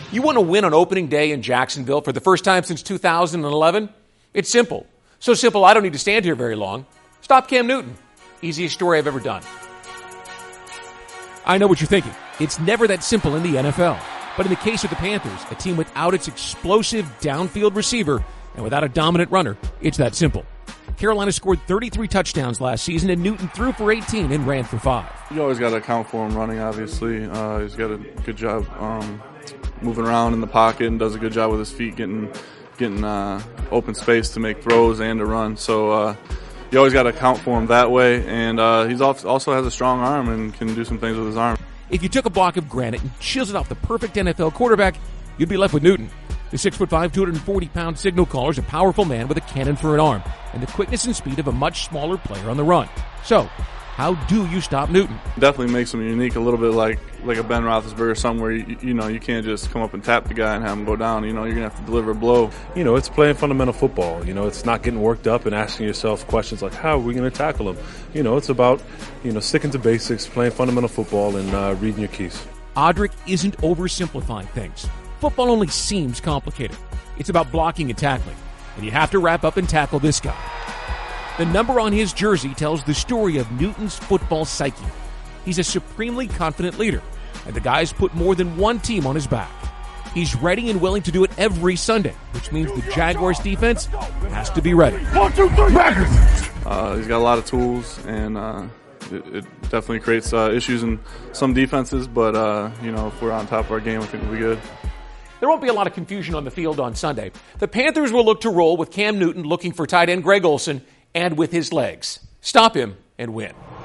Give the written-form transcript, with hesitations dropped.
You want to win on opening day in Jacksonville for the first time since 2011? It's simple. So simple I don't need to stand here very long. Stop Cam Newton. Easiest story I've ever done. I know what you're thinking. It's never that simple in the NFL. But in the case of the Panthers, a team without its explosive downfield receiver and without a dominant runner, it's that simple. Carolina scored 33 touchdowns last season, and Newton threw for 18 and ran for 5. You always got to account for him running, obviously. He's got a good job moving around in the pocket and does a good job with his feet getting open space to make throws and to run. So you always got to account for him that way. And he also has a strong arm and can do some things with his arm. If you took a block of granite and chiseled off the perfect NFL quarterback, you'd be left with Newton. The 6'5", 240-pound signal caller is a powerful man with a cannon for an arm and the quickness and speed of a much smaller player on the run. So, how do you stop Newton? Definitely makes him unique, a little bit like a Ben Roethlisberger, somewhere you can't just come up and tap the guy and have him go down. You're going to have to deliver a blow. It's playing fundamental football. It's not getting worked up and asking yourself questions like, how are we going to tackle him? It's about, sticking to basics, playing fundamental football, and reading your keys. Audric isn't oversimplifying things. Football only seems complicated. It's about blocking and tackling, and you have to wrap up and tackle this guy. The number on his jersey tells the story of Newton's football psyche. He's a supremely confident leader, and the guy's put more than one team on his back. He's ready and willing to do it every Sunday, which means the Jaguars defense has to be ready. 1, 2, 3, Packers! He's got a lot of tools, and it definitely creates issues in some defenses, but if we're on top of our game, I think we'll be good. There won't be a lot of confusion on the field on Sunday. The Panthers will look to roll with Cam Newton looking for tight end Greg Olsen and with his legs. Stop him and win.